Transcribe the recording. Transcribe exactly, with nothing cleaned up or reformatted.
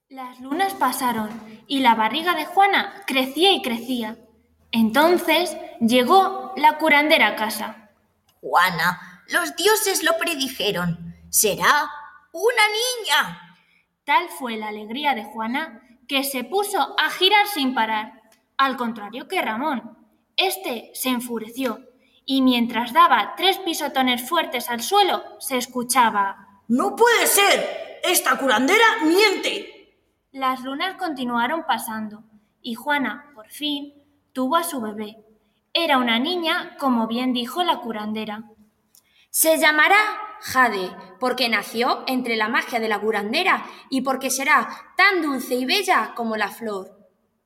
Las lunas pasaron y la barriga de Juana crecía y crecía. Entonces llegó la curandera a casa. Juana, los dioses lo predijeron. Será una niña. Tal fue la alegría de Juana que se puso a girar sin parar, al contrario que Ramón. Este se enfureció y mientras daba tres pisotones fuertes al suelo, se escuchaba: ¡No puede ser! ¡Esta curandera miente! Las lunas continuaron pasando y Juana, por fin, tuvo a su bebé. Era una niña, como bien dijo la curandera. Se llamará Jade, porque nació entre la magia de la curandera y porque será tan dulce y bella como la flor.